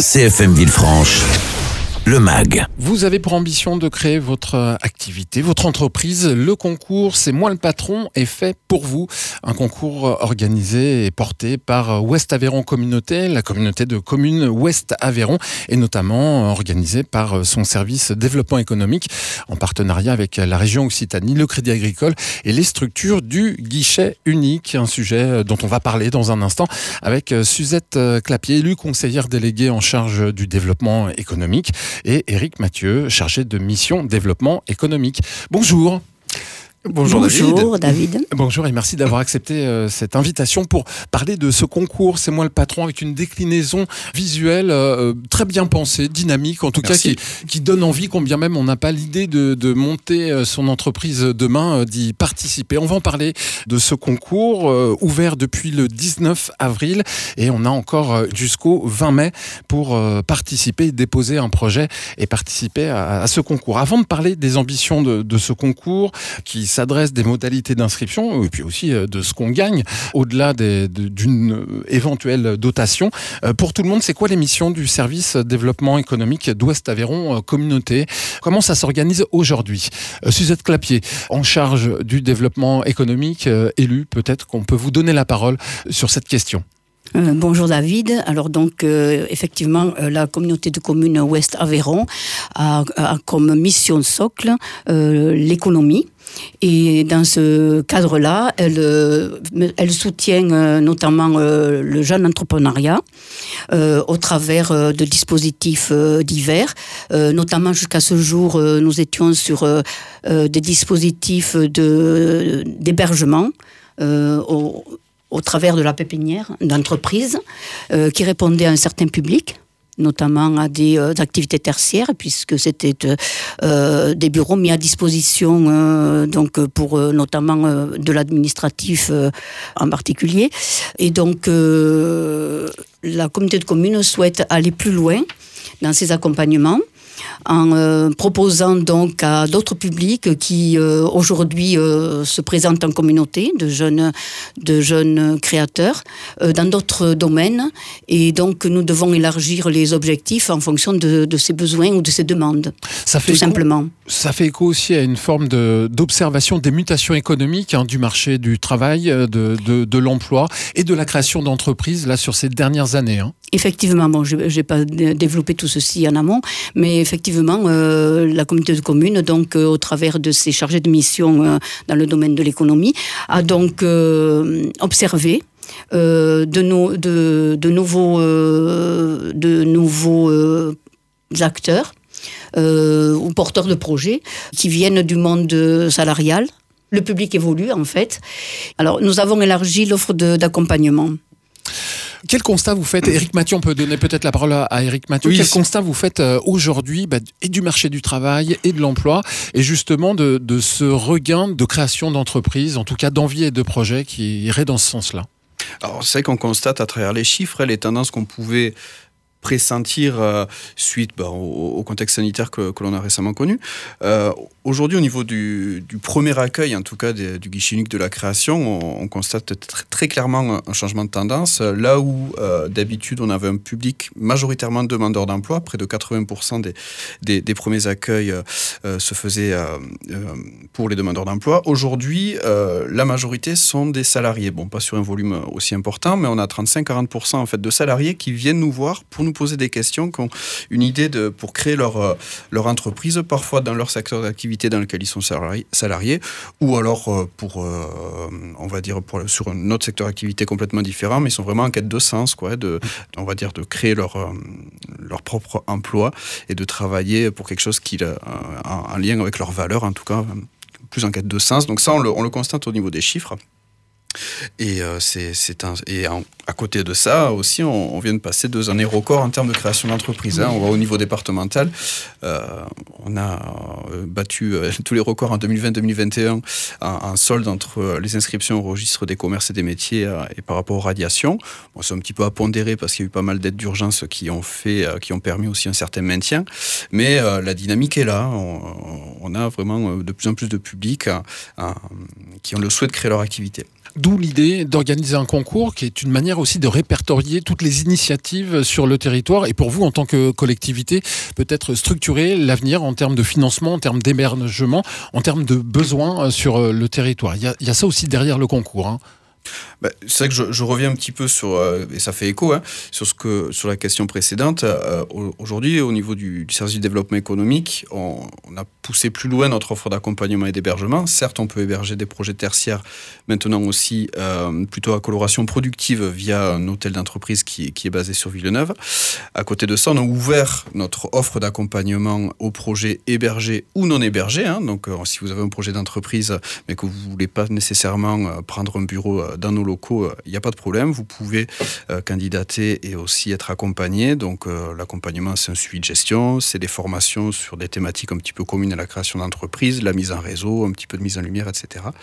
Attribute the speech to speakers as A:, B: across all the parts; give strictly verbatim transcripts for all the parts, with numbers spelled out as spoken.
A: C F M Villefranche, le M A G.
B: Vous avez pour ambition de créer votre activité, votre entreprise. Le concours C'est moi le patron est fait pour vous. Un concours organisé et porté par Ouest Aveyron Communauté, la communauté de communes Ouest Aveyron, et notamment organisé par son service développement économique en partenariat avec la région Occitanie, le Crédit Agricole et les structures du guichet unique. Un sujet dont on va parler dans un instant avec Suzette Clapier, élue conseillère déléguée en charge du développement économique, et Éric Mathieu, chargé de mission développement économique. Bonjour.
C: Bonjour, Bonjour David. David.
B: Bonjour et merci d'avoir accepté euh, cette invitation pour parler de ce concours C'est moi le patron, avec une déclinaison visuelle euh, très bien pensée, dynamique, en tout merci. cas qui, qui donne envie, combien même on n'a pas l'idée de, de monter euh, son entreprise demain, euh, d'y participer. On va en parler de ce concours euh, ouvert depuis le dix-neuf avril et on a encore euh, jusqu'au vingt mai pour euh, participer, déposer un projet et participer à, à ce concours. Avant de parler des ambitions de, de ce concours qui s'adresse des modalités d'inscription et puis aussi de ce qu'on gagne au-delà des, de, d'une éventuelle dotation. Pour tout le monde, c'est quoi les missions du service développement économique d'Ouest Aveyron Communauté ? Comment ça s'organise aujourd'hui ? Suzette Clapier, en charge du développement économique, élue, peut-être qu'on peut vous donner la parole sur cette question.
C: Euh, bonjour David. Alors donc euh, effectivement euh, la communauté de communes Ouest Aveyron a, a comme mission socle euh, l'économie. Et dans ce cadre-là, elle, elle soutient euh, notamment euh, le jeune entrepreneuriat euh, au travers euh, de dispositifs euh, divers. Euh, notamment jusqu'à ce jour, euh, nous étions sur euh, euh, des dispositifs de, d'hébergement euh, au au travers de la pépinière d'entreprises euh, qui répondaient à un certain public, notamment à des euh, activités tertiaires, puisque c'était euh, des bureaux mis à disposition euh, donc pour euh, notamment euh, de l'administratif euh, en particulier. Et donc, euh, la communauté de communes souhaite aller plus loin dans ces accompagnements, en euh, proposant donc à d'autres publics qui euh, aujourd'hui euh, se présentent en communauté, de jeunes, de jeunes créateurs, euh, dans d'autres domaines. Et donc nous devons élargir les objectifs en fonction de, de ces besoins ou de ces demandes,
B: ça fait
C: tout
B: écho,
C: simplement.
B: Ça fait écho aussi à une forme de, d'observation des mutations économiques hein, du marché du travail, de, de, de l'emploi et de la création d'entreprises là, sur ces dernières années. Hein.
C: Effectivement, bon, je n'ai pas développé tout ceci en amont, mais effectivement, euh, la communauté de communes, donc, euh, au travers de ses chargés de mission euh, dans le domaine de l'économie, a donc euh, observé euh, de, no, de, de nouveaux, euh, de nouveaux euh, acteurs euh, ou porteurs de projets qui viennent du monde salarial. Le public évolue, en fait. Alors, nous avons élargi l'offre de, d'accompagnement.
B: Quel constat vous faites, Éric Mathieu, on peut donner peut-être la parole à Éric Mathieu, oui, quel c'est... constat vous faites euh, aujourd'hui bah, et du marché du travail et de l'emploi et justement de, de ce regain de création d'entreprises, en tout cas d'envie et de projets qui irait dans ce sens-là ?
D: Alors c'est vrai qu'on constate à travers les chiffres les tendances qu'on pouvait pressentir euh, suite bah, au, au contexte sanitaire que, que l'on a récemment connu. Euh, aujourd'hui, au niveau du, du premier accueil, en tout cas des, du guichet unique de la création, on, on constate tr- très clairement un changement de tendance. Là où euh, d'habitude on avait un public majoritairement demandeur d'emploi, près de quatre-vingts pour cent des, des, des premiers accueils euh, se faisaient euh, euh, pour les demandeurs d'emploi. Aujourd'hui, euh, la majorité sont des salariés. Bon, pas sur un volume aussi important, mais on a trente-cinq à quarante pour cent en fait, de salariés qui viennent nous voir pour nous poser des questions, qui ont une idée de, pour créer leur, leur entreprise, parfois dans leur secteur d'activité dans lequel ils sont salariés, salariés ou alors pour, euh, on va dire, pour, sur un autre secteur d'activité complètement différent, mais ils sont vraiment en quête de sens, quoi, de, on va dire, de créer leur, leur propre emploi et de travailler pour quelque chose qui, en, en lien avec leurs valeurs, en tout cas, plus en quête de sens. Donc ça, on le, on le constate au niveau des chiffres. Et, euh, c'est, c'est un, et en, à côté de ça aussi, on, on vient de passer deux années records en termes de création d'entreprises. Hein. On va au niveau départemental, euh, on a euh, battu euh, tous les records en deux mille vingt deux mille vingt et un en, en solde entre euh, les inscriptions au registre des commerces et des métiers euh, et par rapport aux radiations. Bon, c'est un petit peu à pondérer parce qu'il y a eu pas mal d'aides d'urgence qui ont fait, euh, qui ont permis aussi un certain maintien. Mais euh, la dynamique est là. On, on a vraiment de plus en plus de publics euh, euh, qui ont le souhait de créer leur activité.
B: D'où l'idée d'organiser un concours qui est une manière aussi de répertorier toutes les initiatives sur le territoire et pour vous, en tant que collectivité, peut-être structurer l'avenir en termes de financement, en termes d'hébergement, en termes de besoins sur le territoire. Il y a, il y a ça aussi derrière le concours, hein.
D: Bah, c'est vrai que je, je reviens un petit peu sur, euh, et ça fait écho, hein, sur, ce que, sur la question précédente. Euh, aujourd'hui, au niveau du, du service du développement économique, on, on a poussé plus loin notre offre d'accompagnement et d'hébergement. Certes, on peut héberger des projets tertiaires, maintenant aussi euh, plutôt à coloration productive via un hôtel d'entreprise qui, qui est basé sur Villeneuve. À côté de ça, on a ouvert notre offre d'accompagnement aux projets hébergés ou non hébergés. Hein. Donc, euh, si vous avez un projet d'entreprise, mais que vous ne voulez pas nécessairement euh, prendre un bureau euh, dans nos locaux, il n'y a pas de problème. Vous pouvez euh, candidater et aussi être accompagné. Donc, euh, l'accompagnement, c'est un suivi de gestion, c'est des formations sur des thématiques un petit peu communes à la création d'entreprise, la mise en réseau, un petit peu de mise en lumière, et cetera.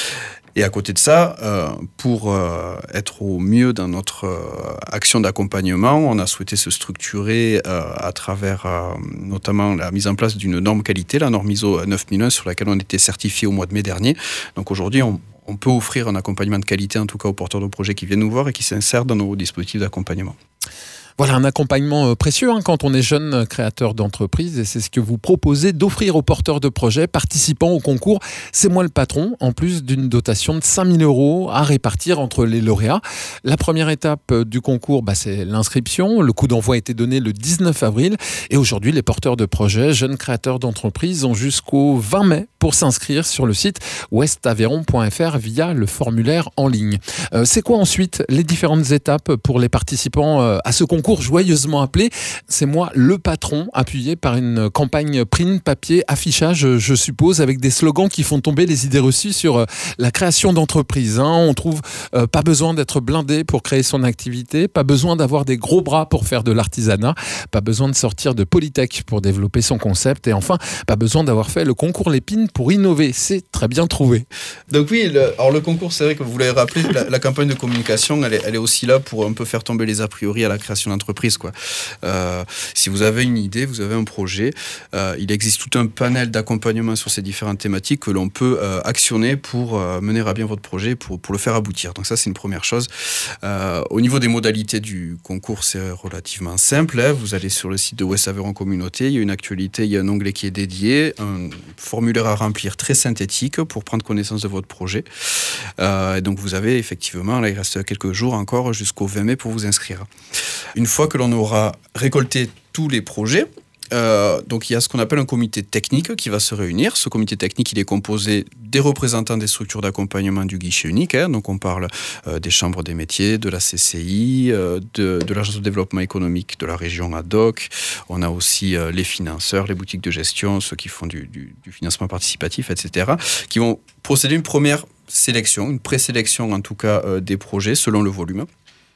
D: Et à côté de ça, euh, pour euh, être au mieux dans notre euh, action d'accompagnement, on a souhaité se structurer euh, à travers euh, notamment la mise en place d'une norme qualité, la norme I S O neuf mille un, sur laquelle on était certifié au mois de mai dernier. Donc aujourd'hui, on On peut offrir un accompagnement de qualité, en tout cas aux porteurs de projets qui viennent nous voir et qui s'insèrent dans nos dispositifs d'accompagnement.
B: Voilà un accompagnement précieux hein, quand on est jeune créateur d'entreprise et c'est ce que vous proposez d'offrir aux porteurs de projets participant au concours C'est moi le patron, en plus d'une dotation de cinq mille euros à répartir entre les lauréats. La première étape du concours, bah, c'est l'inscription. Le coup d'envoi a été donné le dix-neuf avril et aujourd'hui les porteurs de projets, jeunes créateurs d'entreprise ont jusqu'au vingt mai pour s'inscrire sur le site ouest aveyron point f r via le formulaire en ligne. Euh, c'est quoi ensuite les différentes étapes pour les participants euh, à ce concours joyeusement appelé C'est moi le patron, appuyé par une campagne print, papier, affichage, je suppose, avec des slogans qui font tomber les idées reçues sur euh, la création d'entreprise. Hein. On trouve euh, pas besoin d'être blindé pour créer son activité, pas besoin d'avoir des gros bras pour faire de l'artisanat, pas besoin de sortir de Polytech pour développer son concept et enfin, pas besoin d'avoir fait le concours Lépine pour innover. C'est très bien trouvé.
D: Donc oui, le, alors le concours, c'est vrai que vous l'avez rappelé, la, la campagne de communication, elle est, elle est aussi là pour un peu faire tomber les a priori à la création d'entreprise, quoi. Euh, si vous avez une idée, vous avez un projet, euh, il existe tout un panel d'accompagnement sur ces différentes thématiques que l'on peut euh, actionner pour euh, mener à bien votre projet, pour, pour le faire aboutir. Donc ça, c'est une première chose. Euh, au niveau des modalités du concours, c'est relativement simple. Hein. Vous allez sur le site de Ouest Aveyron Communauté, il y a une actualité, il y a un onglet qui est dédié, un formulaire à remplir très synthétique pour prendre connaissance de votre projet. Euh, et donc vous avez effectivement, là il reste quelques jours encore jusqu'au vingt mai pour vous inscrire. Une fois que l'on aura récolté tous les projets, euh, donc il y a ce qu'on appelle un comité technique qui va se réunir. Ce comité technique, il est composé des représentants des structures d'accompagnement du guichet unique. Hein, donc on parle euh, des chambres des métiers, de la C C I, euh, de, de l'agence de développement économique de la région ad hoc. On a aussi euh, les financeurs, les boutiques de gestion, ceux qui font du, du, du financement participatif, et cetera, qui vont procéder à une première sélection, une présélection en tout cas euh, des projets selon le volume.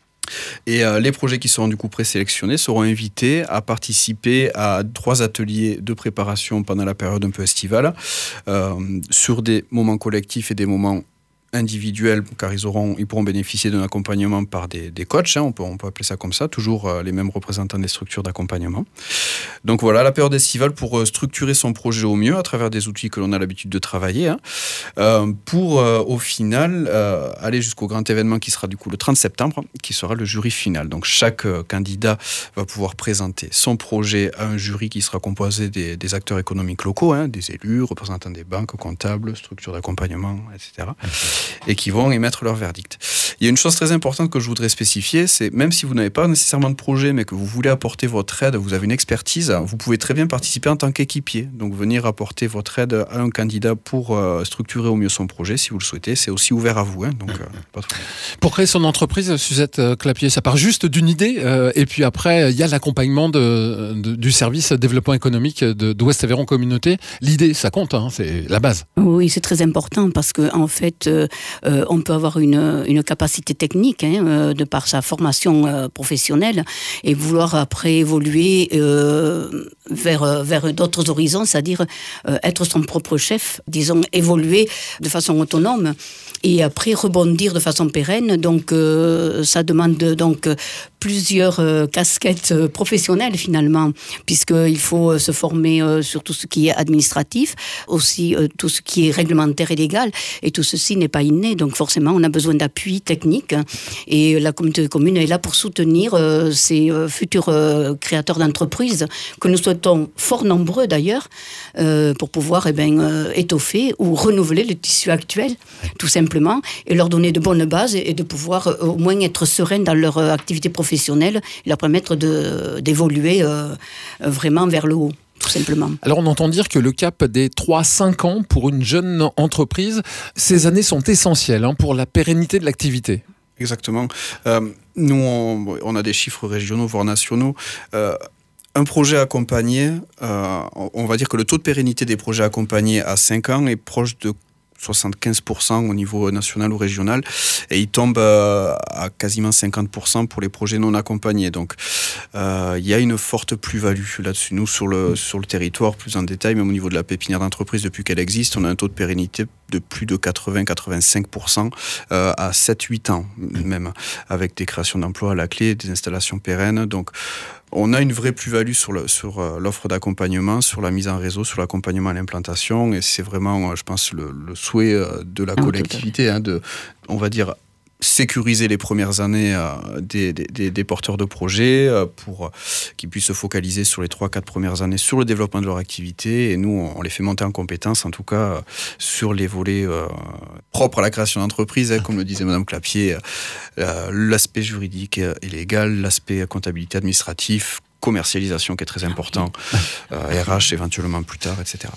D: Et euh, les projets qui seront du coup présélectionnés seront invités à participer à trois ateliers de préparation pendant la période un peu estivale, euh, sur des moments collectifs et des moments individuels, car ils, auront, ils pourront bénéficier d'un accompagnement par des, des coachs, hein, on, peut, on peut appeler ça comme ça, toujours euh, les mêmes représentants des structures d'accompagnement. Donc voilà, la période estivale pour euh, structurer son projet au mieux à travers des outils que l'on a l'habitude de travailler, hein, euh, pour euh, au final euh, aller jusqu'au grand événement qui sera du coup le trente septembre, qui sera le jury final. Donc chaque euh, candidat va pouvoir présenter son projet à un jury qui sera composé des, des acteurs économiques locaux, hein, des élus, représentants des banques, comptables, structures d'accompagnement, et cetera, et qui vont émettre leur verdict. Il y a une chose très importante que je voudrais spécifier, c'est même si vous n'avez pas nécessairement de projet, mais que vous voulez apporter votre aide, vous avez une expertise, vous pouvez très bien participer en tant qu'équipier. Donc venir apporter votre aide à un candidat pour euh, structurer au mieux son projet, si vous le souhaitez, c'est aussi ouvert à vous. Hein, donc, euh, pas de problème.
B: Pour créer son entreprise, Suzette Clapier, ça part juste d'une idée, euh, et puis après, il y a l'accompagnement de, de, du service développement économique de, de Ouest Aveyron Communauté. L'idée, ça compte, hein, c'est la base.
C: Oui, c'est très important parce qu'en en fait, euh, Euh, on peut avoir une, une capacité technique hein, euh, de par sa formation euh, professionnelle et vouloir après évoluer euh, vers, vers d'autres horizons, c'est-à-dire euh, être son propre chef, disons, évoluer de façon autonome et après rebondir de façon pérenne. Donc, euh, ça demande donc plusieurs euh, casquettes euh, professionnelles finalement, puisqu'il faut euh, se former euh, sur tout ce qui est administratif, aussi euh, tout ce qui est réglementaire et légal, et tout ceci n'est pas inné, donc forcément on a besoin d'appui technique, et la communauté de communes est là pour soutenir euh, ces euh, futurs euh, créateurs d'entreprises, que nous souhaitons fort nombreux d'ailleurs, euh, pour pouvoir eh ben, euh, étoffer ou renouveler le tissu actuel, tout simplement, et leur donner de bonnes bases, et, et de pouvoir euh, au moins être sereins dans leur euh, activité professionnelle, et leur permettre de, d'évoluer euh, vraiment vers le haut, tout simplement.
B: Alors on entend dire que le cap des trois à cinq ans pour une jeune entreprise, ces années sont essentielles hein, pour la pérennité de l'activité.
D: Exactement. Euh, nous, on, on a des chiffres régionaux, voire nationaux. Euh, un projet accompagné, euh, on va dire que le taux de pérennité des projets accompagnés à cinq ans est proche de soixante-quinze pour cent au niveau national ou régional, et il tombe euh, à quasiment cinquante pour cent pour les projets non accompagnés. Donc, euh, il y a une forte plus-value là-dessus. Nous, sur le, sur le territoire, plus en détail, même au niveau de la pépinière d'entreprise, depuis qu'elle existe, on a un taux de pérennité de plus de quatre-vingts à quatre-vingt-cinq pour cent euh, à sept à huit ans, même, avec des créations d'emplois à la clé, des installations pérennes. Donc, on a une vraie plus-value sur, le, sur euh, l'offre d'accompagnement, sur la mise en réseau, sur l'accompagnement à l'implantation, et c'est vraiment, euh, je pense, le, le souhait euh, de la collectivité, hein, de, on va dire, sécuriser les premières années euh, des, des, des porteurs de projets euh, pour euh, qu'ils puissent se focaliser sur les trois à quatre premières années sur le développement de leur activité, et nous, on, on les fait monter en compétences, en tout cas, euh, sur les volets euh, propres à la création d'entreprise, hein, comme le disait Madame Clapier, euh, l'aspect juridique et légal, l'aspect comptabilité administratif, commercialisation qui est très important, euh, R H éventuellement plus tard, et cetera.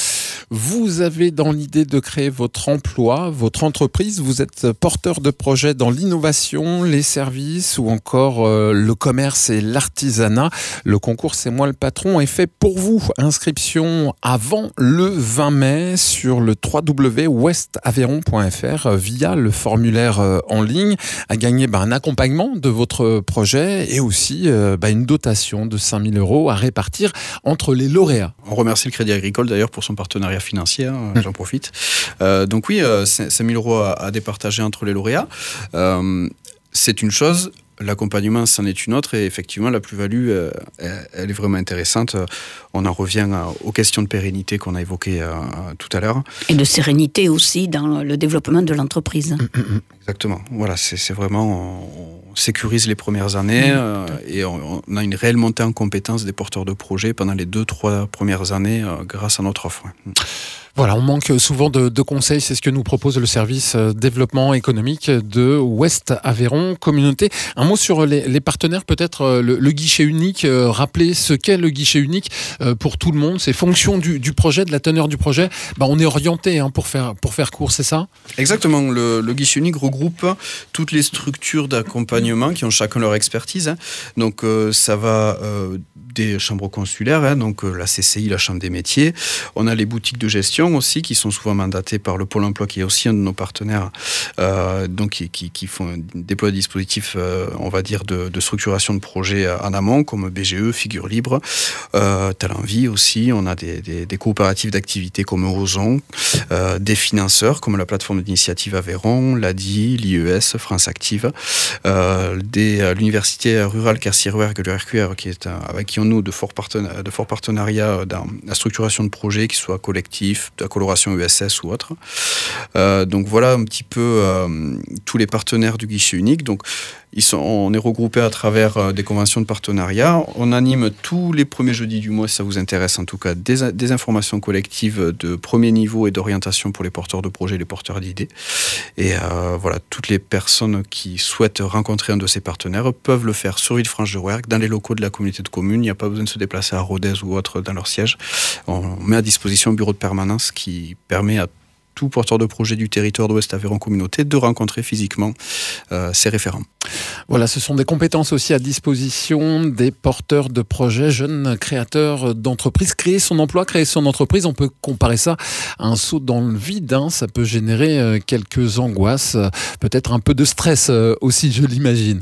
B: Vous avez dans l'idée de créer votre emploi, votre entreprise. Vous êtes porteur de projets dans l'innovation, les services ou encore euh, le commerce et l'artisanat. Le concours C'est moi le patron est fait pour vous. Inscription avant le vingt mai sur le w w w point west aveyron point f r via le formulaire euh, en ligne. À gagner bah, un accompagnement de votre projet et aussi euh, bah, une dotation de cinq mille euros à répartir entre les lauréats.
D: On remercie le Crédit Agricole d'ailleurs pour son partenariat financier, hein, j'en profite. Euh, donc oui, euh, cinq mille euros à, à départager entre les lauréats. Euh, c'est une chose, l'accompagnement c'en est une autre, et effectivement la plus-value, euh, elle est vraiment intéressante. On en revient à, aux questions de pérennité qu'on a évoquées euh, tout à l'heure.
C: Et de sérénité aussi dans le développement de l'entreprise.
D: Exactement, voilà, c'est, c'est vraiment... On, on sécurise les premières années euh, et on, on a une réelle montée en compétences des porteurs de projets pendant les deux, trois premières années euh, grâce à notre offre. Ouais.
B: Voilà, on manque souvent de, de conseils, c'est ce que nous propose le service développement économique de Ouest Aveyron Communauté. Un mot sur les, les partenaires, peut-être le, le guichet unique, euh, rappeler ce qu'est le guichet unique euh, pour tout le monde, c'est fonction du, du projet, de la teneur du projet, bah, on est orienté hein, pour, faire, pour faire court, c'est ça ?
D: Exactement, le, le guichet unique regroupe toutes les structures d'accompagnement qui ont chacun leur expertise, hein. Donc euh, ça va euh, des chambres consulaires, hein, donc euh, la C C I, la Chambre des métiers, on a les boutiques de gestion aussi, qui sont souvent mandatés par le Pôle emploi, qui est aussi un de nos partenaires, euh, donc qui, qui, qui font déployer des dispositifs, euh, on va dire, de, de structuration de projets en amont, comme B G E, Figure Libre, euh, Talent Vie aussi. On a des, des, des coopératives d'activités comme Ozon, euh, des financeurs comme la plateforme d'initiative Aveyron, l'A D I, l'I E S, France Active, euh, des, euh, l'université rurale Kersirouergue, le R Q R, qui est, euh, avec qui on noue de forts partenariats, de forts partenariats dans la structuration de projets, qui soient collectifs, de la coloration U S S ou autre. Euh, donc voilà un petit peu euh, tous les partenaires du guichet unique. Donc ils sont, on est regroupés à travers euh, des conventions de partenariat. On anime tous les premiers jeudis du mois, si ça vous intéresse en tout cas, des, des informations collectives de premier niveau et d'orientation pour les porteurs de projets, les porteurs d'idées. Et euh, voilà, toutes les personnes qui souhaitent rencontrer un de ces partenaires peuvent le faire sur Villefranche-de-Rouergue, dans les locaux de la communauté de communes. Il n'y a pas besoin de se déplacer à Rodez ou autre dans leur siège. On met à disposition un bureau de permanence qui permet à tout porteur de projet du territoire d'Ouest Aveyron Communauté de rencontrer physiquement euh, ses référents.
B: Voilà, ce sont des compétences aussi à disposition des porteurs de projets, jeunes créateurs d'entreprises. Créer son emploi, créer son entreprise, on peut comparer ça à un saut dans le vide, hein. Ça peut générer quelques angoisses, peut-être un peu de stress aussi, je l'imagine.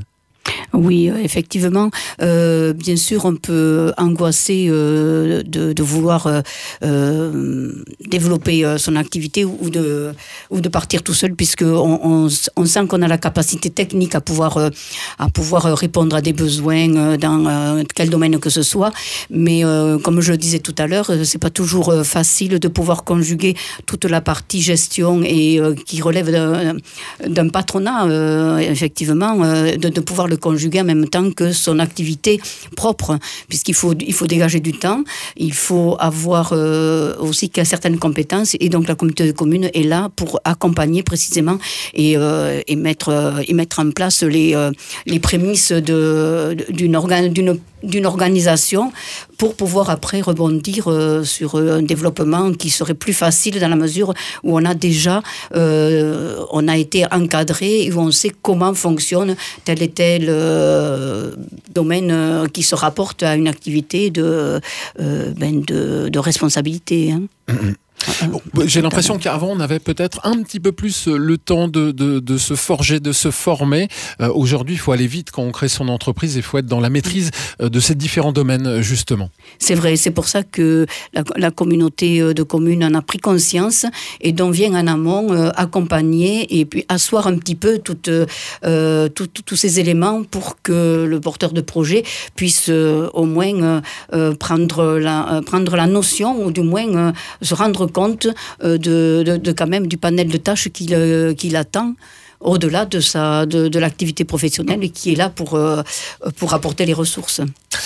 C: Oui, effectivement. Euh, bien sûr, on peut angoisser euh, de, de vouloir euh, euh, développer euh, son activité ou de, ou de partir tout seul, puisque on, on, on sent qu'on a la capacité technique à pouvoir, euh, à pouvoir répondre à des besoins euh, dans euh, quel domaine que ce soit. Mais euh, comme je le disais tout à l'heure, c'est pas toujours euh, facile de pouvoir conjuguer toute la partie gestion et euh, qui relève d'un, d'un patronat, euh, effectivement, euh, de, de pouvoir le conjuguer en même temps que son activité propre, puisqu'il faut, il faut dégager du temps, il faut avoir euh, aussi certaines compétences, et donc la communauté de communes est là pour accompagner précisément et, euh, et, mettre, euh, et mettre en place les, euh, les prémices de, d'une, organ, d'une, d'une organisation pour pouvoir après rebondir euh, sur un développement qui serait plus facile dans la mesure où on a déjà euh, on a été encadré et où on sait comment fonctionne tel et tel euh, domaine euh, qui se rapporte à une activité de, euh, ben de, de responsabilité. Hein.
B: Mmh. Bon, j'ai l'impression qu'avant on avait peut-être un petit peu plus le temps de, de, de se forger, de se former. Euh, aujourd'hui, il faut aller vite quand on crée son entreprise, il faut être dans la maîtrise de ces différents domaines, justement. C'est vrai, c'est pour ça que la, la communauté de communes en a pris conscience et dont vient en amont euh, accompagner et puis asseoir un petit peu toutes, euh, tout, tout, tous ces éléments pour que le porteur de projet puisse euh, au moins euh, prendre, la, euh, prendre la notion ou du moins euh, se rendre compte de, de, de quand même du panel de tâches qu'il, qu'il attend au-delà de, sa, de, de l'activité professionnelle et qui est là pour, pour apporter les ressources.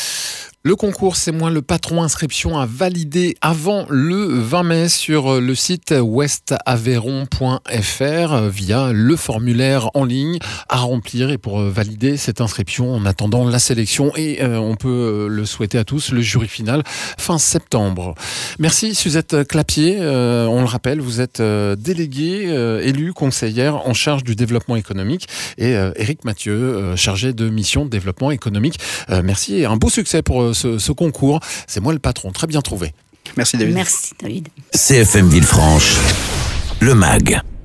B: Le concours, c'est moi le patron. Inscription à valider avant le vingt mai sur le site ouest aveyron point f r via le formulaire en ligne à remplir. Et pour valider cette inscription en attendant la sélection, et euh, on peut le souhaiter à tous, le jury final fin septembre. Merci Suzette Clapier. Euh, on le rappelle, vous êtes euh, déléguée, euh, élue, conseillère en charge du développement économique, et euh, Éric Mathieu, euh, chargé de mission de développement économique. Euh, merci et un beau succès pour euh, Ce, ce concours. C'est moi le patron. Très bien trouvé.
D: Merci David.
C: Merci David.
A: C F M Villefranche, le M A G.